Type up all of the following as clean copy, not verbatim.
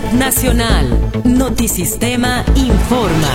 Nacional. Notisistema informa.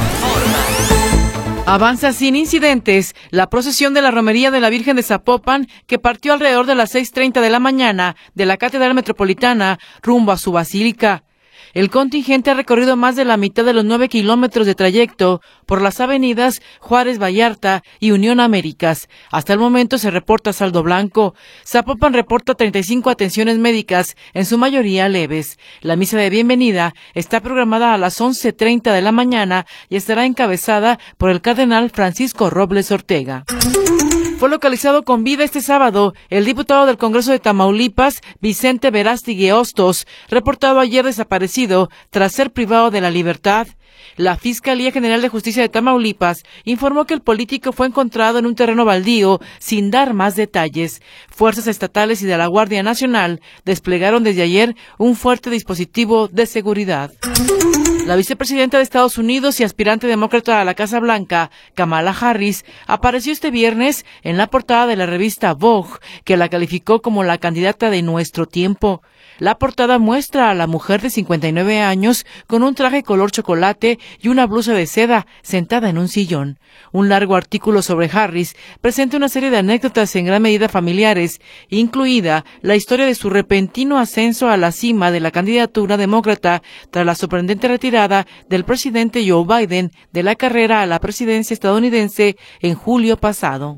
Avanza sin incidentes la procesión de la Romería de la Virgen de Zapopan, que partió alrededor de las 6:30 de la mañana de la Catedral Metropolitana rumbo a su basílica. El contingente ha recorrido más de la mitad de los 9 kilómetros de trayecto por las avenidas Juárez Vallarta y Unión Américas. Hasta el momento se reporta saldo blanco. Zapopan reporta 35 atenciones médicas, en su mayoría leves. La misa de bienvenida está programada a las 11:30 de la mañana y estará encabezada por el cardenal Francisco Robles Ortega. Fue localizado con vida este sábado el diputado del Congreso de Tamaulipas, Vicente Verástegui Hostos, reportado ayer desaparecido tras ser privado de la libertad. La Fiscalía General de Justicia de Tamaulipas informó que el político fue encontrado en un terreno baldío sin dar más detalles. Fuerzas estatales y de la Guardia Nacional desplegaron desde ayer un fuerte dispositivo de seguridad. La vicepresidenta de Estados Unidos y aspirante demócrata a la Casa Blanca, Kamala Harris, apareció este viernes en la portada de la revista Vogue, que la calificó como la candidata de nuestro tiempo. La portada muestra a la mujer de 59 años con un traje color chocolate y una blusa de seda sentada en un sillón. Un largo artículo sobre Harris presenta una serie de anécdotas en gran medida familiares, incluida la historia de su repentino ascenso a la cima de la candidatura demócrata tras la sorprendente retirada del presidente Joe Biden de la carrera a la presidencia estadounidense en julio pasado.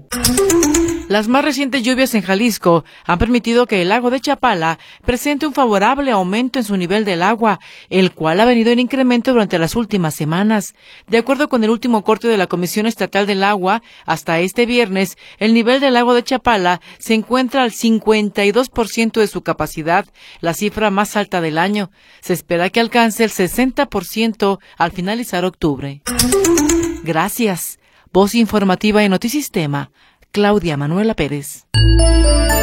Las más recientes lluvias en Jalisco han permitido que el lago de Chapala presente un favorable aumento en su nivel del agua, el cual ha venido en incremento durante las últimas semanas. De acuerdo con el último corte de la Comisión Estatal del Agua, hasta este viernes, el nivel del lago de Chapala se encuentra al 52% de su capacidad, la cifra más alta del año. Se espera que alcance el 60% al finalizar octubre. Gracias. Voz informativa en Notisistema. Claudia Manuela Pérez.